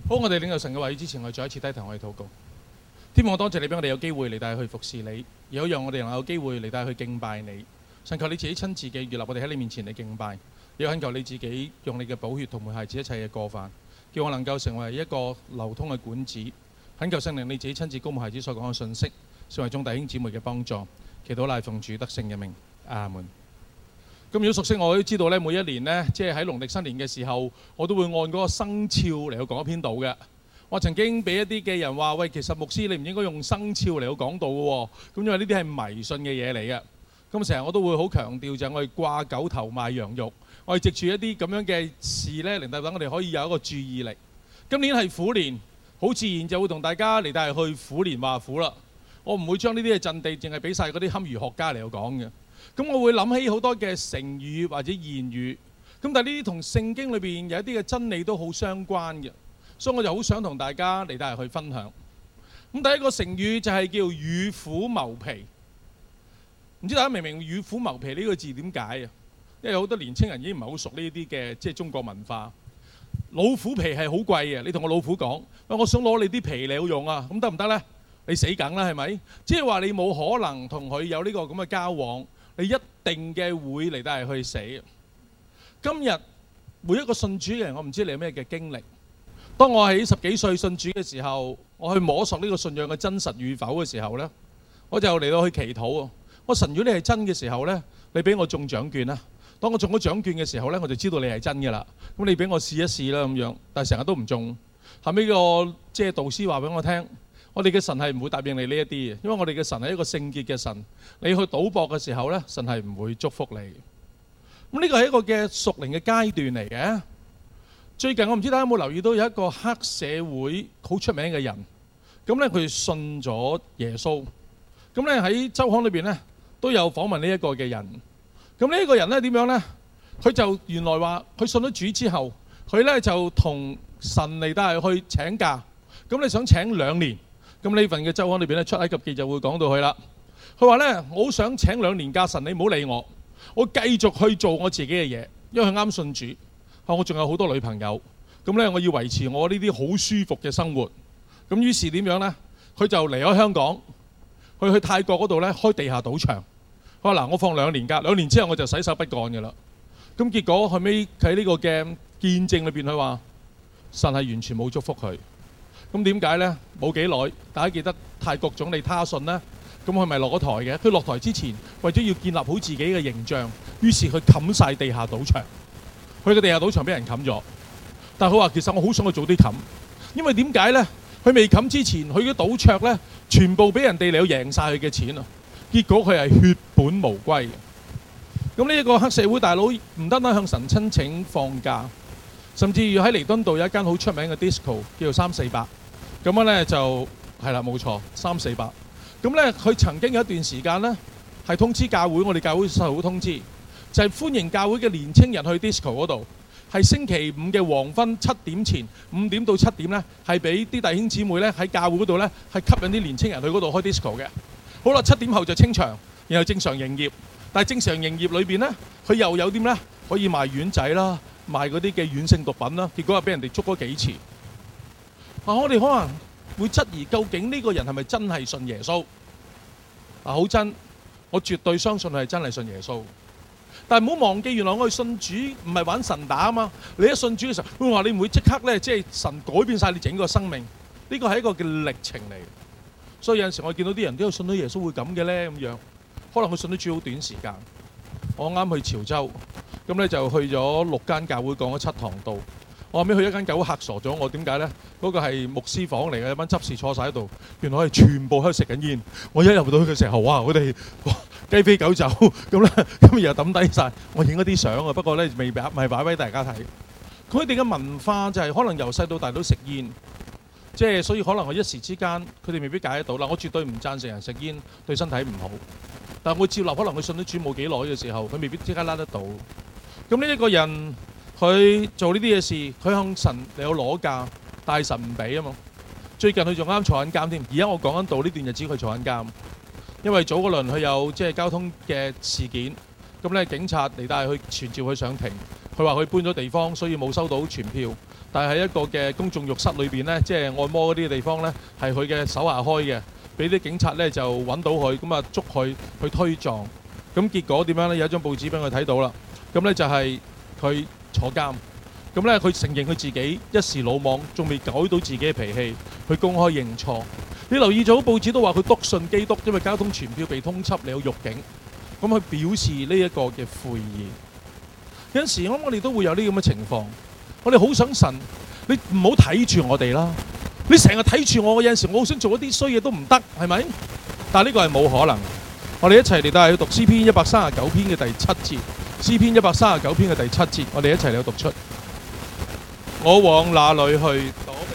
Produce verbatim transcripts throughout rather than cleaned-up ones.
好，我哋領受神嘅話語之前，我哋再一次低頭，我哋禱告。天父，我多謝你俾我哋有機會嚟帶去服侍你，亦好讓我哋能有機會嚟帶去敬拜你。神，求你自己親自嘅悅納我哋喺你面前嚟敬拜，亦懇求你自己用你嘅寶血同埋孩子一切嘅過犯，叫我能夠成為一個流通嘅管子。懇求聖靈你自己親自膏抹孩子所講嘅信息，成為眾弟兄姊妹嘅幫助。祈禱賴奉主得勝嘅名，阿門。咁如果熟悉我都知道咧，每一年呢，即係喺農曆新年嘅時候，我都會按嗰個生肖嚟到講一篇道嘅。我曾經俾一啲嘅人話：喂，其實牧師你唔應該用生肖嚟到講道嘅喎。咁因為呢啲係迷信嘅嘢嚟嘅。咁成日我都會好強調就係我哋掛狗頭賣羊肉，我哋藉住一啲咁樣嘅事呢，令到等我哋可以有一個注意力。今年係虎年，好自然就會同大家嚟帶去虎年話虎啦。我唔會將呢啲嘅陣地淨係俾晒嗰啲堪輿學家嚟到講嘅。咁我會諗起好多嘅成語或者諺語，咁但係呢啲同聖經裏邊有一啲嘅真理都好相關嘅，所以我就好想同大家嚟帶去分享。咁第一個成語就係叫與虎謀皮，唔知大家明唔明與虎謀皮呢個字點解啊？因為好多年青人已經唔係好熟呢啲嘅即係中國文化。老虎皮係好貴嘅，你同個老虎講：喂，我想攞你啲皮嚟好用啊，咁得唔得呢？你死梗啦，係咪？即係話你冇可能同佢有呢個咁嘅交往。你一定嘅會嚟帶去死。今日每一個信主嘅人，我唔知你有咩嘅經歷。當我喺十幾歲信主嘅時候，我去摸索呢個信仰嘅真實與否嘅時候呢，我就嚟到去祈禱。我神，如果你係真嘅時候呢，你俾我中獎券啦。當我中咗獎券嘅時候呢，我就知道你係真嘅啦。咁你俾我試一試啦咁樣，但係成日都唔中。後尾個即係導師話俾我聽。我哋嘅神係唔會答應你呢一啲嘅，因為我哋嘅神係一個聖潔嘅神。你去賭博嘅時候呢，神係唔會祝福你。咁呢個係一個嘅屬靈嘅階段嚟嘅。最近我唔知大家有冇留意到有一個黑社會好出名嘅人，咁呢佢信咗耶穌。咁呢喺週刊裏邊呢都有訪問呢一個嘅人。咁呢一個人呢點樣呢？佢就原來話佢信咗主之後，佢呢就同神嚟帶係去請假。咁你想請兩年？咁呢份嘅週刊裏邊咧，出埃及記就會講到佢啦。佢話咧：我好想請兩年假，神你唔好理我，我繼續去做我自己嘅嘢，因為佢啱信主。啊，我仲有好多女朋友，咁咧我要維持我呢啲好舒服嘅生活。咁於是點樣咧？佢就離開香港，去去泰國嗰度咧開地下賭場。佢話嗱，我放兩年假，兩年之後我就洗手不幹嘅啦。咁結果後尾喺呢個嘅見證裏邊，佢話神係完全冇祝福佢。咁點解呢？冇幾耐，大家記得泰國總理他信呢？咁佢咪落咗台嘅？佢落台之前，為咗要建立好自己嘅形象，於是佢冚晒地下賭場。佢嘅地下賭場俾人冚咗，但係佢話其實我好想去早啲冚，因為點解呢？佢未冚之前，佢嘅賭桌呢，全部俾人哋嚟到贏晒佢嘅錢啊！結果佢係血本無歸嘅。咁呢一個黑社會大佬唔單單向神申請放假，甚至要喺彌敦道有一間好出名嘅 disco 叫做三四百。咁樣咧就係啦，冇錯，三四百。咁咧佢曾經有一段時間咧係通知教會，我哋教會收到通知，就係歡迎教會嘅年青人去 disco 嗰度。係星期五嘅黃昏七點前，五點到七點咧係俾啲弟兄姊妹咧喺教會嗰度咧係吸引啲年青人去嗰度開 disco 嘅。好啦，七點後就清場，然後正常營業。但係正常營業裏邊咧，佢又有啲咧可以賣丸仔啦，賣嗰啲嘅軟性毒品啦。結果係俾人哋捉咗幾次。啊！我哋可能會質疑，究竟呢個人係咪真係信耶穌？啊，好真，我絕對相信佢係真係信耶穌。但係唔好忘記，原來我哋信主唔係玩神打啊嘛！你一信主嘅時候，會話你唔會即刻咧，即係神改變晒你整個生命。呢個係一個嘅歷程嚟。所以有陣時我見到啲人都有信到耶穌會咁嘅咧咁樣，可能佢信咗主好短時間。我啱去潮州，咁咧就去咗六間教會講咗七堂道。我後尾去一間教會嚇傻咗我，點解呢？嗰個係牧師房嚟嘅，有班執事坐晒喺度，原來我哋全部喺度食緊煙。我一入到去嘅時候，哇！佢哋哇雞飛狗走咁咧，咁又抌低晒。我影咗啲相啊，不過咧未擺，未擺俾大家睇。佢哋嘅文化就係可能由細到大都食煙，即係所以可能我一時之間佢哋未必戒得到啦。我絕對唔贊成人食煙，對身體唔好。但係我照立，可能佢信咗主冇幾耐嘅時候，佢未必即刻拉得到。咁呢一個人。佢做呢啲嘅事，佢向神嚟到攞價，但係神唔俾啊嘛。最近佢仲啱坐緊監添，而家我講緊到呢段日子佢坐緊監，因為早嗰輪佢有即係交通嘅事件，咁咧警察嚟帶佢傳召佢上庭， 佢話佢搬咗地方，所以冇收到傳票。但係喺一個嘅公眾浴室裏邊呢，即係按摩嗰啲地方呢，係佢嘅手下開嘅，俾啲警察呢就揾到佢，咁啊捉佢去推撞。咁結果點樣呢？有一張報紙俾佢睇到啦。咁呢就係佢坐監。咁呢佢承認佢自己一時魯莽，仲未改到自己嘅脾氣，去公開認錯。你留意咗報紙都話佢篤信基督，因為交通傳票被通緝，你有獄警。咁佢表示呢一個嘅悔意。有陣時我諗我哋都會有呢咁嘅情況，我哋好想神，你唔好睇住我哋啦，你成日睇住我，有陣時我好想做一啲衰嘢都唔得，係咪？但係呢個係冇可能。我哋一齊嚟到係讀詩篇一百三十九篇嘅第七節，詩篇一百三十九篇嘅第七節，我哋一齊嚟讀出。我往哪裏去躲避？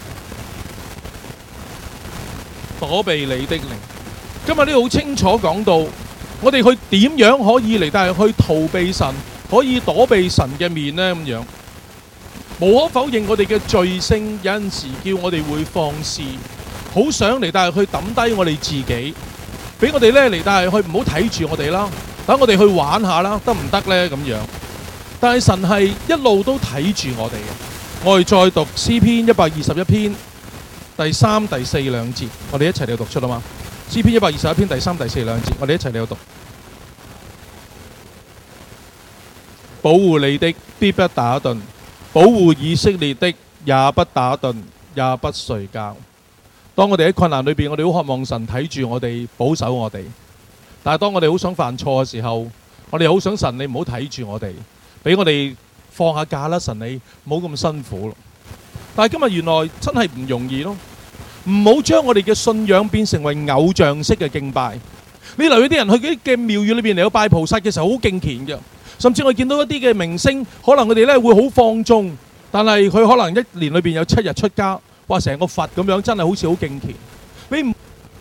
躲避你的靈。今日呢好清楚講到，我哋去點樣可以嚟，但係去逃避神，可以躲避神嘅面呢？咁樣無可否認，我哋嘅罪性有陣時叫我哋會放肆，好想嚟，但係去抌低我哋自己，俾我哋呢嚟，但係去唔好睇住我哋啦，等我哋去玩下啦，得唔得呢？咁樣，但係神係一路都睇住我哋嘅。我哋再讀詩篇一百二十一篇第三、第四兩節，我哋一齊嚟讀出啊嘛。詩篇一百二十一篇第三、第四兩節，我哋一齊嚟讀。保護你的必不打盹，保護以色列的也不打盹，也不睡覺。當我哋喺困難裏邊，我哋好渴望神睇住我哋，保守我哋。但係當我哋好想犯錯嘅時候，我哋好想神你唔好睇住我哋，俾我哋放下假啦，神你唔好咁辛苦咯。但係今日原來真係唔容易咯，唔好將我哋嘅信仰變成為偶像式嘅敬拜。你留意啲人去啲嘅廟宇裏邊嚟到拜菩薩嘅時候好敬虔嘅，甚至我見到一啲嘅明星，可能佢哋咧會好放縱，但係佢可能一年裏邊有七日出家，哇成個佛咁樣，真係好似好敬虔。你唔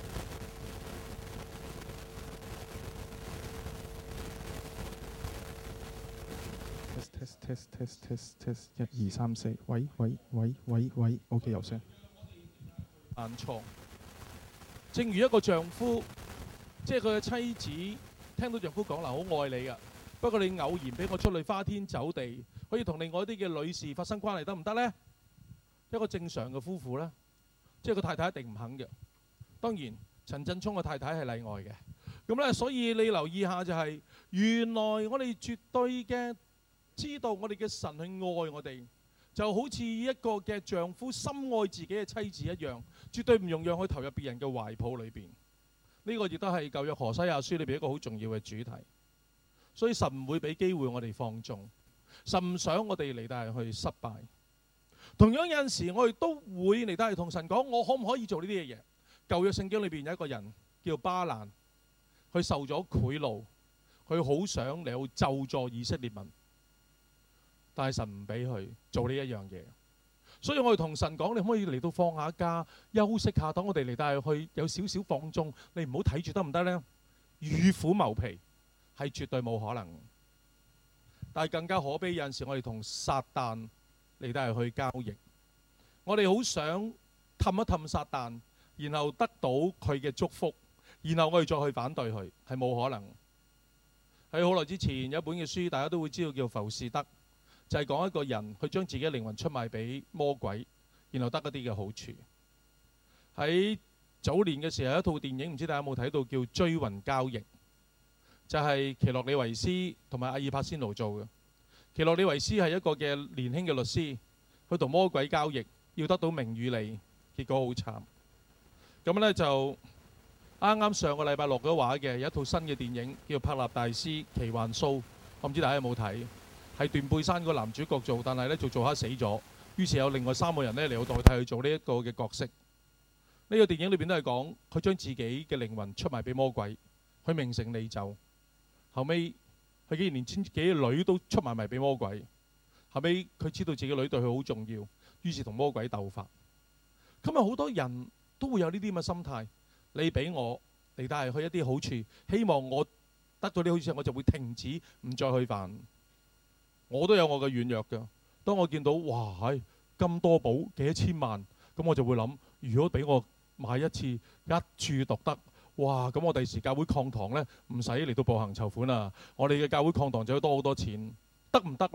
test test test test 一二三四，喂喂喂喂喂 ，OK 有聲。犯錯，正如一個丈夫，即係佢嘅妻子，聽到丈夫講啦，好愛你噶，不過你偶然俾我出去花天酒地，可以同另外一啲嘅女士發生關係得唔得呢？一個正常嘅夫婦呢，即係個太太一定唔肯嘅。當然，陳振聰嘅太太係例外嘅。咁呢，所以你留意下就係、是，原來我哋絕對嘅。知道我哋嘅神去愛我哋，就好似一個嘅丈夫深愛自己嘅妻子一樣，絕對唔容讓佢投入別人嘅懷抱裏邊。呢個亦都係舊約何西阿書裏邊一個好重要嘅主題。所以神唔會俾機會我哋放縱，神唔想我哋嚟到係去失敗。同樣有陣時我哋都會嚟到係同神講，我可唔可以做呢啲嘅嘢？舊約聖經裏邊有一個人叫巴蘭，佢受咗賄賂，佢好想嚟到咒詛以色列民。但係神唔俾佢做呢一樣嘢，所以我哋同神講，你可唔可以嚟到放下假，休息下，等我哋嚟到去有少少放縱，你唔好睇住得唔得呢？與虎謀皮係絕對冇可能。但係更加可悲，有陣時我哋同撒旦嚟到去交易，我哋好想氹一氹撒旦，然後得到佢嘅祝福，然後我哋再去反對佢，係冇可能。喺好耐之前有一本嘅書，大家都會知道叫浮士德。就係講一個人去將自己嘅靈魂出賣俾魔鬼，然後得一啲嘅好處。喺早年嘅時候，有一套電影，唔知大家有冇睇到，叫《追魂交易》，就係奇洛李維斯同埋阿爾帕仙奴做嘅。奇洛李維斯係一個嘅年輕嘅律師，去同魔鬼交易，要得到名與利，結果好慘。咁呢，就啱啱上個禮拜落咗畫嘅有一套新嘅電影，叫《帕納大師奇幻 show》，我唔知大家有冇睇。係斷背山個男主角做，但係咧做做下死咗，於是有另外三個人咧嚟到代替佢做呢一個嘅角色。呢、這個電影裏邊都係講佢將自己嘅靈魂出賣俾魔鬼，佢名成利就。後尾佢竟然連自己嘅女都出賣埋俾魔鬼。後尾佢知道自己女對佢好重要，於是同魔鬼鬥法。今日好多人都會有呢啲咁嘅心態，你俾我嚟帶去一啲好處，希望我得到啲好處，我就會停止唔再去犯。我都有我嘅軟弱㗎。當我見到哇係咁多寶幾多千萬，咁我就會諗，如果俾我買一次一注獨得，哇咁我第時教會擴堂呢，唔使嚟到步行籌款啊，我哋嘅教會擴堂就要多好多錢，得唔得呢？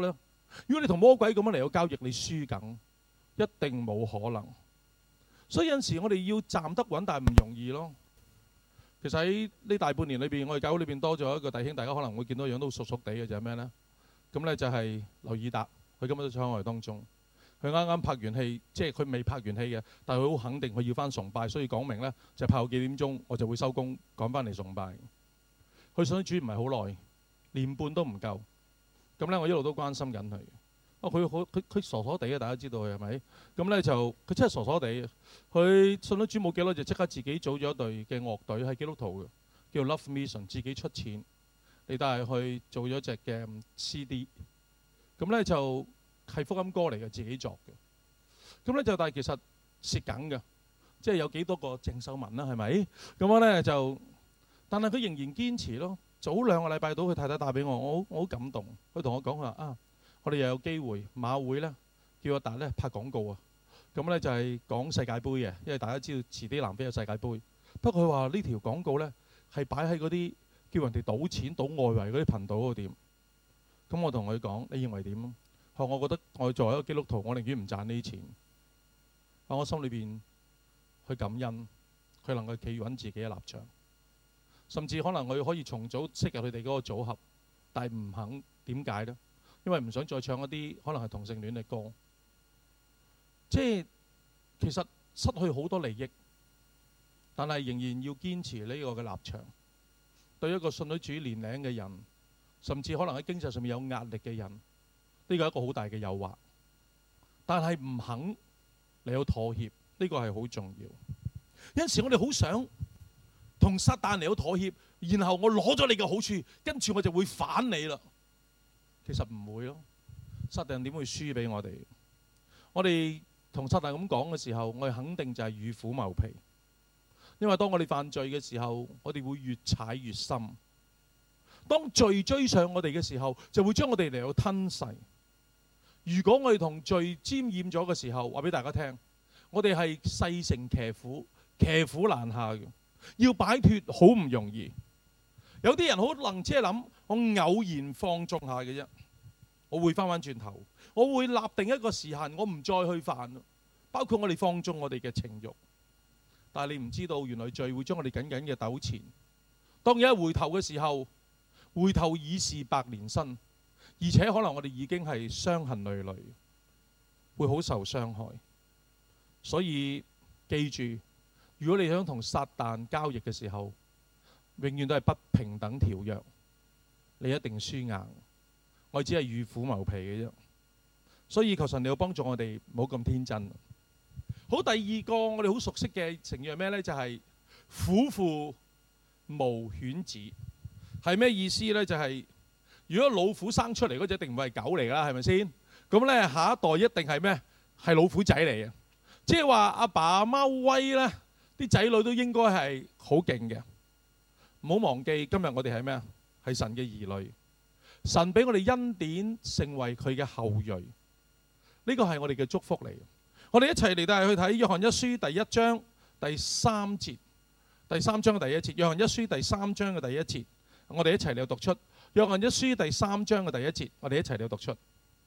如果你同魔鬼咁樣嚟到交易，你輸緊，一定冇可能。所以有陣時我哋要站得穩，但係唔容易咯。其實喺呢大半年裏邊，我哋教會裏邊多咗一個弟兄，大家可能會見到樣都熟熟地嘅，就係咩呢？咁呢就係劉以達，佢今日都坐喺我哋當中。佢啱啱拍完戲，即係佢未拍完戲嘅，但係佢好肯定佢要翻崇拜，所以講明呢，就拍到幾點鐘，我就會收工趕翻嚟崇拜。佢信主唔係好耐，年半都唔夠。咁呢，我一路都關心緊佢。啊，佢好佢佢傻傻地嘅，大家知道佢係咪？咁呢，就佢真係傻傻地。佢信咗主冇幾耐，就即刻自己組咗一隊嘅樂隊，係基督徒嘅，叫 Love Mission， 自己出錢你帶去做咗隻嘅 C D。咁呢，就係福音歌嚟嘅，自己作嘅。咁呢，就但係其實蝕緊嘅，即係有幾多個鄭秀文啦，係咪？咁樣呢，就，但係佢仍然堅持咯。早兩個禮拜到，佢太太打俾我，我好我好感動。佢同我講，佢話啊，我哋又有機會馬會呢，叫阿達呢拍廣告啊。咁呢就係講世界盃嘅，因為大家知道遲啲南非有世界盃。不過佢話呢條廣告呢係擺喺嗰啲叫人哋賭錢賭外圍嗰啲頻道嗰度點。咁我同佢講，你認為點？我我覺得我作為一個基督徒，我寧願唔賺呢啲錢。喺我心裏邊去感恩，佢能夠企穩自己嘅立場，甚至可能佢可以重組適合佢哋嗰個組合，但係唔肯。點解呢？因為唔想再唱一啲可能係同性戀嘅歌。即係其實失去好多利益，但係仍然要堅持呢個嘅立場。對一個信咗主年齡嘅人，甚至可能喺經濟上面有壓力嘅人，呢個係一個好大嘅誘惑。但係唔肯嚟到妥協，呢個係好重要。有陣時我哋好想同撒旦嚟到妥協，然後我攞咗你嘅好處，跟住我就會反你啦。其實唔會咯，撒旦點會輸俾我哋？我哋同撒旦咁講嘅時候，我哋肯定就係與虎謀皮。因為當我哋犯罪嘅時候，我哋會越踩越深。當罪追上我哋嘅時候，就會將我哋嚟到吞噬。如果我哋同罪沾染咗嘅時候，話俾大家聽，我哋係勢成騎虎，騎虎難下嘅，要擺脫好唔容易。有啲人可能只係諗，我偶然放縱下嘅啫，我會翻返轉頭，我會立定一個時限，我唔再去犯。包括我哋放縱我哋嘅情慾，但係你唔知道，原來罪會將我哋緊緊嘅糾纏。當有一回頭嘅時候，回頭已是百年身，而且可能我哋已經係傷痕累累，會好受傷害。所以記住，如果你想同撒旦交易嘅時候，永遠都係不平等條約，你一定輸硬。我只係與虎謀皮嘅啫。所以求神你要幫助我哋，唔好咁天真。好，第二個我哋好熟悉嘅成語係咩呢？就係、是、虎父無犬子，係咩意思呢？就係、是、如果老虎生出嚟嗰隻，一定唔會係狗嚟啦，係咪先？咁呢，下一代一定係咩？係老虎仔嚟嘅。即係話阿爸阿媽威呢，啲仔女都應該係好勁嘅。唔好忘記今日我哋係咩啊？係神嘅兒女，神俾我哋恩典成為佢嘅後裔，呢個係我哋嘅祝福嚟。我哋一齊嚟帶去睇約翰一書第一章第三節，第三章嘅第一節。約翰一書第三章嘅第一節，我哋一齊嚟讀出約翰一書第三章嘅第一節，我哋一齊嚟讀出。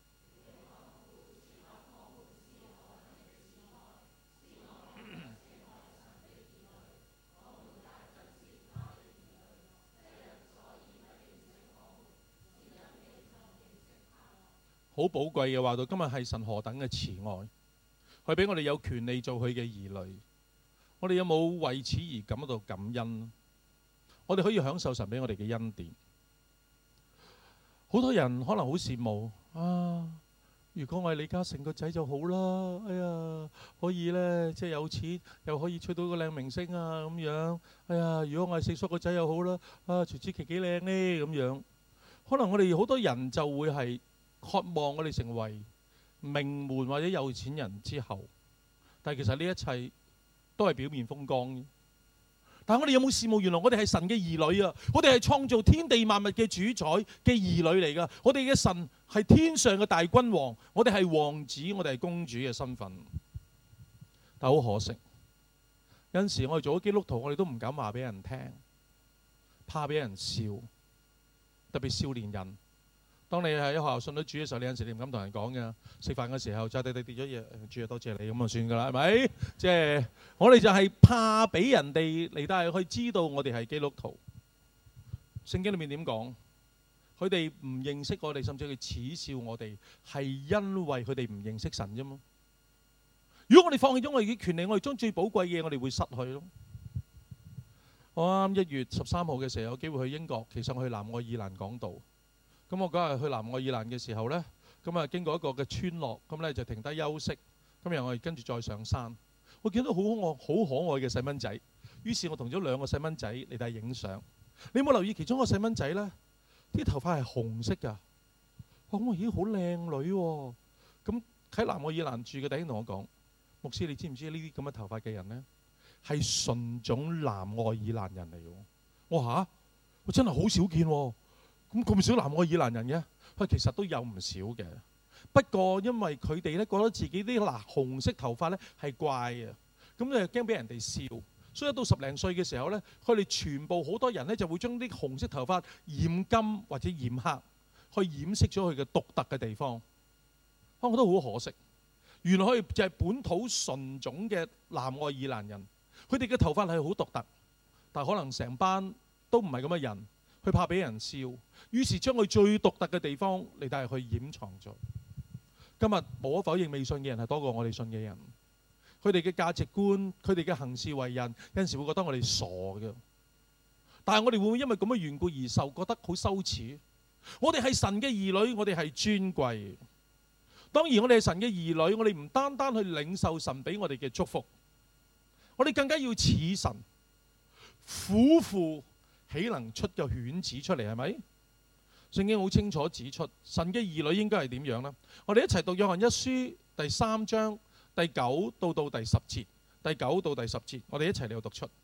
好寶貴嘅話到，今日係神何等嘅慈愛，佢俾我哋有權利做佢嘅兒女。我哋有冇為此而感到感恩？我哋可以享受神俾我哋嘅恩典。好多人可能好羨慕啊！如果我係李嘉誠個仔就好啦，哎呀，可以呢，即係有錢，又可以娶到個靚明星啊咁樣。哎呀，如果我係四叔個仔又好啦，啊，徐子淇幾靚呢咁樣。可能我哋好多人就會係渴望我哋成為名門或者有錢人之後，但係其實呢一切都係表面風光。但係我哋有冇羨慕？原來我哋係神嘅兒女啊！我哋係創造天地萬物嘅主宰嘅兒女嚟噶。我哋嘅神係天上嘅大君王，我哋係王子，我哋係公主嘅身份。但係好可惜，有陣時我哋做咗基督徒，我哋都唔敢話俾人聽，怕俾人笑，特別少年人。 當你喺學校信咗主嘅時候，你有陣時你唔敢同人講嘅。食飯嘅時候，就地地跌咗嘢，主啊多謝你咁就算㗎啦，係咪？即係我哋就係怕俾人哋嚟到去知道我哋係基督徒。聖經裏面點講？佢哋唔認識我哋，甚至佢恥笑我哋，係因為佢哋唔認識神啫嘛。如果我哋放棄咗我哋嘅權利，我哋將最寶貴嘅嘢，我哋會失去咯。我啱一月十三號嘅時候有機會去英國，其實我去南愛爾蘭講道。咁我嗰日去南愛爾蘭嘅時候呢，咁啊經過一個嘅村落，咁呢就停低休息。咁然後我哋跟住再上山，我見到好可愛、好可愛嘅細蚊仔。於是我同咗兩個細蚊仔嚟到影相。你有冇留意其中一個細蚊仔呢？啲頭髮係紅色㗎。我講咦好靚女喎。咁喺南愛爾蘭住嘅弟兄同我講，牧師你知唔知呢啲咁嘅頭髮嘅人呢，係純種南愛爾蘭人嚟嘅？我話嚇，我真係好少見喎。咁咁少南愛爾蘭人嘅，佢其實都有唔少嘅。不過因為佢哋咧覺得自己啲嗱紅色頭髮咧係怪嘅，咁就驚俾人哋笑，所以到十零歲嘅時候咧，佢哋全部好多人咧就會將啲紅色頭髮染金或者染黑，去掩飾咗佢嘅獨特嘅地方。我覺得好可惜，原來佢就係本土純種嘅南愛爾蘭人，佢哋嘅頭髮係好獨特，但係可能成班都唔係咁嘅人。佢怕俾人笑，於是將佢最獨特嘅地方嚟帶去掩藏咗。今日無可否認，未信嘅人係多過我哋信嘅人。佢哋嘅價值觀，佢哋嘅行事為人，有陣時會覺得我哋傻嘅。但係我哋會唔會因為咁嘅緣故而受覺得好羞恥？我哋係神嘅兒女，我哋係尊貴。當然我哋係神嘅兒女，我哋唔單單去領受神俾我哋嘅祝福，我哋更加要似神，苦父豈能出個犬子出嚟？係咪？聖經好清楚指出，神嘅兒女應該係點樣呢？我哋一齊讀約翰一書第三章第九到到第十節，第九到第十節，我哋一齊嚟讀出。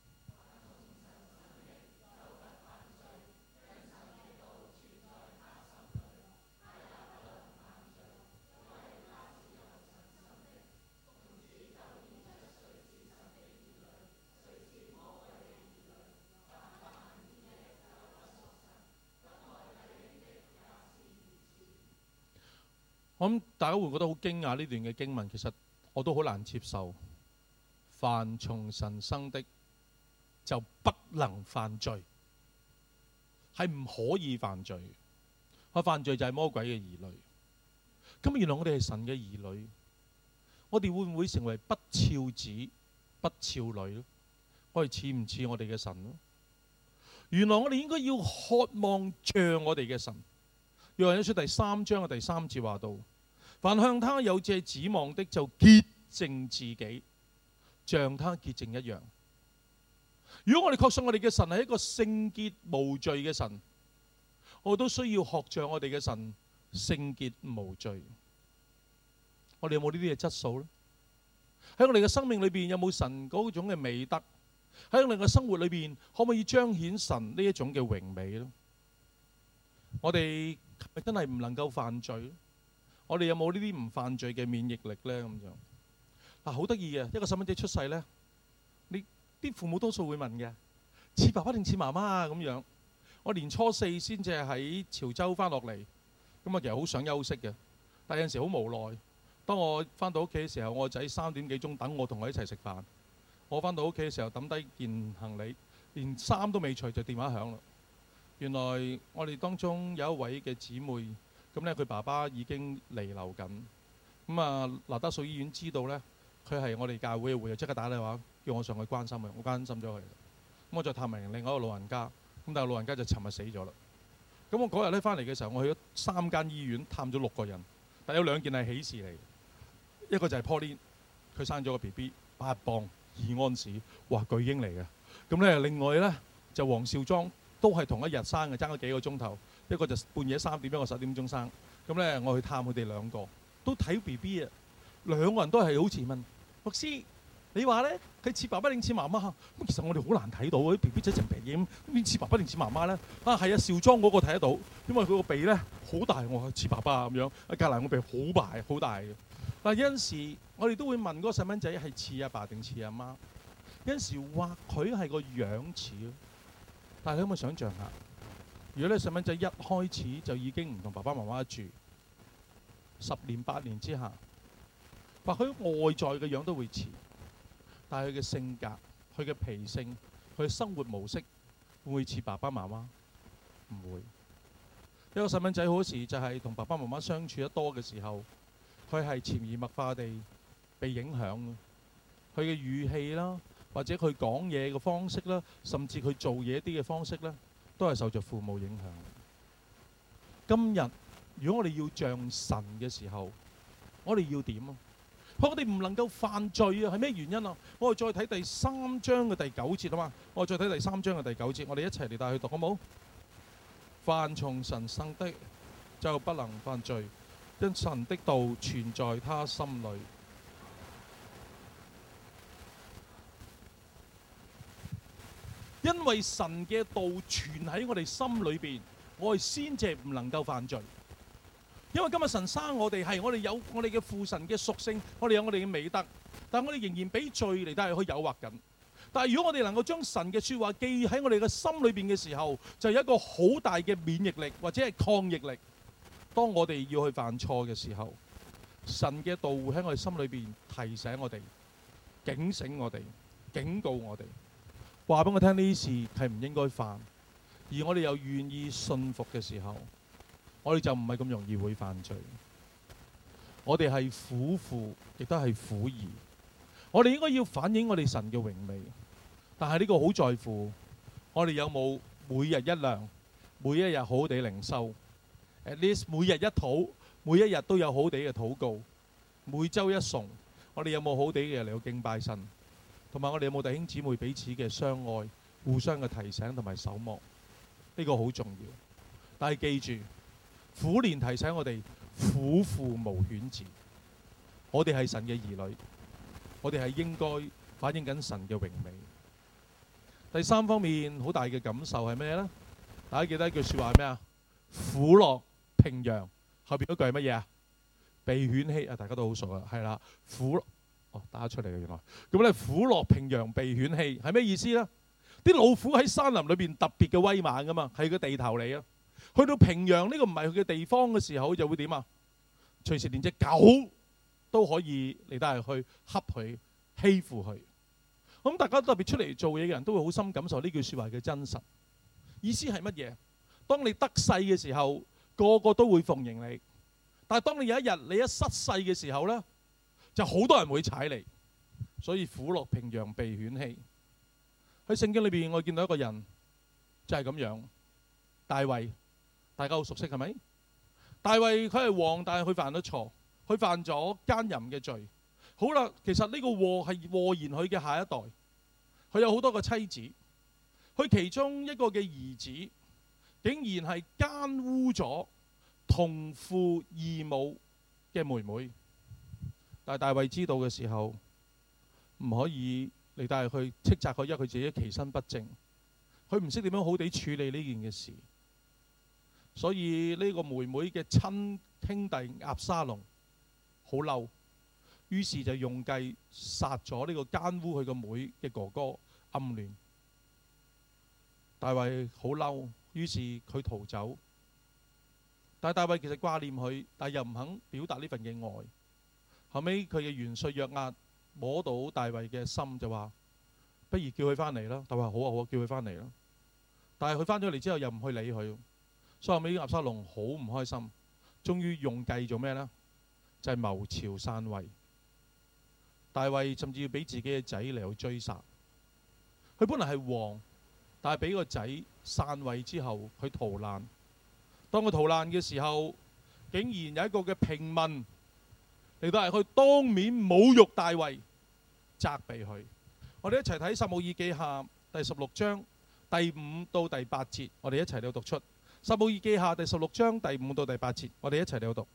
我諗大家會覺得好驚訝呢段嘅經文，其實我都好難接受。凡從神生的就不能犯罪，係唔可以犯罪。我犯罪就係魔鬼嘅兒女。咁原來我哋係神嘅兒女，我哋會唔會成為不肖子、不肖女咧？我哋似唔似我哋嘅神咧？原來我哋應該要渴望像我哋嘅神。約翰一書第三章嘅第三節話到：凡向他有這指望的，就潔淨自己，像他潔淨一樣。如果我哋確信我哋嘅神係一個聖潔無罪嘅神，我都需要學像我哋嘅神聖潔無罪。我哋有冇呢啲嘅質素呢？喺我哋嘅生命裏邊有冇神嗰種嘅美德？喺我哋嘅生活裏邊可唔可以彰顯神呢一種嘅榮美呢？我哋係咪真係唔能夠犯罪？我哋有冇呢啲唔犯罪嘅免疫力呢？咁樣嗱，好得意嘅，一個細蚊仔出世呢，你啲父母多數會問嘅，似爸爸定似媽媽啊？咁樣，我年初四先至喺潮州翻落嚟，咁啊其實好想休息嘅，但有陣時好無奈。當我翻到屋企嘅時候，我個仔三點幾鐘等我同佢一齊食飯。我翻到屋企嘅時候抌低件行李，連衫都未除就電話響啦。原來我哋當中有一位嘅姊妹，咁咧佢爸爸已經彌留緊。咁啊，拿德素醫院知道咧，佢係我哋教會嘅會友，即刻打電話叫我上去關心佢，我關心咗佢。咁我再探埋另外一個老人家，咁但係老人家就尋日死咗啦。咁我嗰日咧翻嚟嘅時候，我去咗三間醫院探咗六個人，但有兩件係喜事嚟。一個就係 Pauline，佢生咗個 B B 八磅二安士，哇巨嬰嚟嘅。咁咧另外咧就黃少莊都係同一日生嘅，爭咗幾個鐘頭。一個就半夜三點，一個十點鐘生。咁咧我去探佢哋兩個，都睇 B B 啊。兩個人都係好似問牧師，你話咧佢似爸爸定似媽媽？咁其實我哋好難睇到啲 B B 仔成鼻影，邊似爸爸定似媽媽咧？啊係啊，少莊嗰個睇得到，因為佢個鼻咧好大，我話似爸爸咁樣。啊隔籬個鼻好大好大嘅。嗱有陣時我哋都會問嗰個細蚊仔係似阿爸定似阿媽？有陣時話佢係個樣似，但係你可唔可以想像下？ 如果你細蚊仔一開始就已經唔同爸爸媽媽住，十年八年之下，或許外在嘅樣都會似，但係佢嘅性格、佢嘅脾性、佢嘅生活模式會唔會似爸爸媽媽？唔會。一個細蚊仔好時就係同爸爸媽媽相處得多嘅時候，佢係潛移默化地被影響嘅。佢嘅語氣啦，或者佢講嘢嘅方式啦，甚至佢做嘢啲嘅方式咧，都係受着父母影響。今日如果我哋要像神嘅時候，我哋要點啊？我哋唔能夠犯罪啊！係咩原因啊？我哋再睇第三章嘅第九節啊嘛。我哋再睇第三章嘅第九節，我哋一齊嚟帶去讀好冇？凡從神生的，就不能犯罪，因神的道存在他心裏。因為神嘅道存喺我哋心裏邊，我哋先至唔能夠犯罪。因為今日神生我哋，係我哋有我哋嘅父神嘅屬性，我哋有我哋嘅美德，但係我哋仍然俾罪嚟都係去誘惑緊。但係如果我哋能夠將神嘅説話記喺我哋嘅心裏邊嘅時候，就有一個好大嘅免疫力或者係抗逆力。當我哋要去犯錯嘅時候，神嘅道會喺我哋心裏邊提醒我哋、警醒我哋、警告我哋，話俾我聽呢啲事係唔應該犯，而我哋又願意信服嘅時候，我哋就唔係咁容易會犯罪。我哋係苦父，亦都係苦兒。我哋應該要反映我哋神嘅榮美，但係呢個好在乎我哋有冇每日一量，每一日好好地靈修。At least 每日一禱，每一日都有好地嘅禱告。每週一崇，我哋有冇好地嘅嚟到敬拜神？同埋我哋有冇弟兄姊妹彼此嘅相愛、互相嘅提醒同埋守望？呢個好重要。但係記住，苦年提醒我哋苦父無犬子，我哋係神嘅兒女，我哋係應該反映緊神嘅榮美。第三方面好大嘅感受係咩呢？大家記得一句説話係咩啊？苦樂平陽，後邊嗰句係乜嘢啊？被犬欺啊！大家都好熟啊，係啦，苦哦打出嚟嘅原來。咁咧，苦樂平陽被犬欺係咩意思呢？啲老虎喺山林裏邊特別嘅威猛噶嘛，係個地頭嚟啊。去到平陽呢個唔係佢嘅地方嘅時候，就會點啊？隨時連隻狗都可以嚟得係去恰佢、欺負佢。咁大家特別出嚟做嘢嘅人都會好深感受呢句説話嘅真實。意思係乜嘢？當你得勢嘅時候，個個都會奉迎你。但係當你有一日你一失勢嘅時候呢，就好多人會踩你。所以苦樂平陽被犬欺。喺聖經裏邊，我見到一個人就係咁樣，大衛。大家好熟悉係咪？大衛佢係王，但係佢犯咗錯，佢犯咗奸淫嘅罪。好啦，其實呢個禍係禍延佢嘅下一代。佢有好多個妻子，佢其中一個嘅兒子竟然係奸污咗同父異母嘅妹妹。但係大衛知道嘅時候，唔可以嚟帶去斥責佢，因為佢自己其身不正，佢唔識點樣好地處理呢件嘅事。所以呢個妹妹嘅親兄弟押沙龍好嬲，於是就用計殺咗呢個奸污佢個妹嘅哥哥暗嫩。大衛好嬲，於是佢逃走。但係大衛其實掛念佢，但係又唔肯表達呢份嘅愛。後尾佢嘅元帥約押摸到大衛嘅心，就話：不如叫佢翻嚟啦。大衛話：好啊好啊，叫佢翻嚟啦。但係佢翻咗嚟之後又唔去理佢。所以後尾押沙龍好唔開心，終於用計做咩呢？就係、是、謀朝篡位。大衛甚至要俾自己嘅仔嚟去追殺。佢本來係王，但係俾個仔篡位之後，佢逃難。當佢逃難嘅時候，竟然有一個嘅平民嚟到係去當面侮辱大衛，責備佢。我哋一齊睇撒母耳記下第十六章第五到第八節，我哋一齊嚟讀出。撒母耳記下第十六章第五到第八節，我哋一齊嚟讀。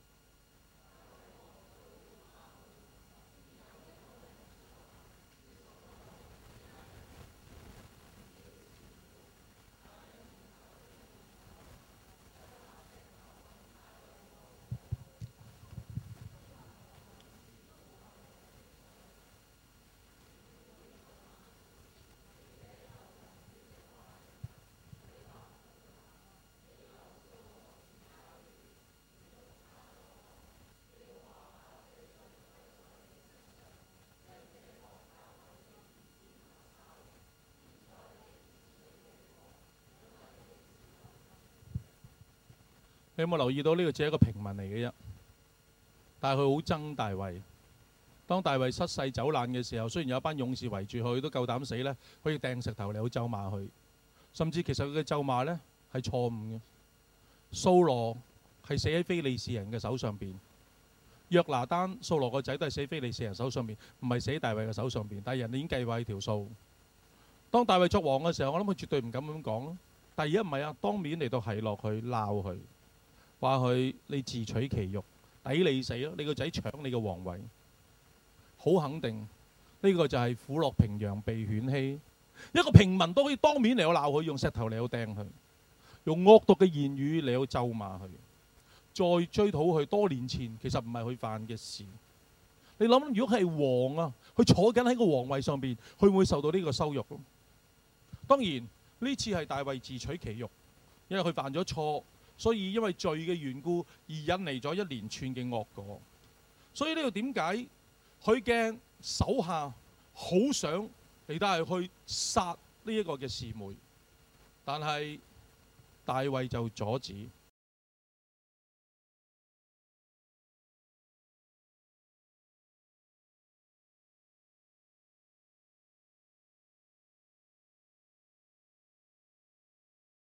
你有冇留意到呢個只係一個平民嚟嘅啫？但係佢好憎大衛。當大衛失勢走難嘅時候，雖然有一班勇士圍住佢，都夠膽死呢，可以掟石頭嚟好咒罵佢。甚至其實佢嘅咒罵呢係錯誤嘅。掃羅係死喺非利士人嘅手上邊，約拿單掃羅個仔都係死喺非利士人手上邊，唔係死喺大衛嘅手上邊。但係人哋已經計劃條數。當大衛作王嘅時候，我諗佢絕對唔敢咁講咯。但係而家唔係啊，當面嚟到係落去鬧佢，話佢你自取其辱，抵你死咯！你個仔搶你嘅皇位。好肯定，呢、這個就係虎落平陽被犬欺。一個平民都可以當面嚟到鬧佢，用石頭嚟到掟佢，用惡毒嘅言語嚟到咒罵佢，再追討佢多年前其實唔係佢犯嘅事。你諗，如果係王啊，佢坐緊喺個皇位上邊，佢會唔會受到呢個羞辱？當然呢次係大衛自取其辱，因為佢犯咗錯，所以因為罪嘅緣故而引嚟咗一連串嘅惡果。所以呢度點解？佢嘅手下好想嚟到係去殺呢一個嘅示每，但係大衛就阻止。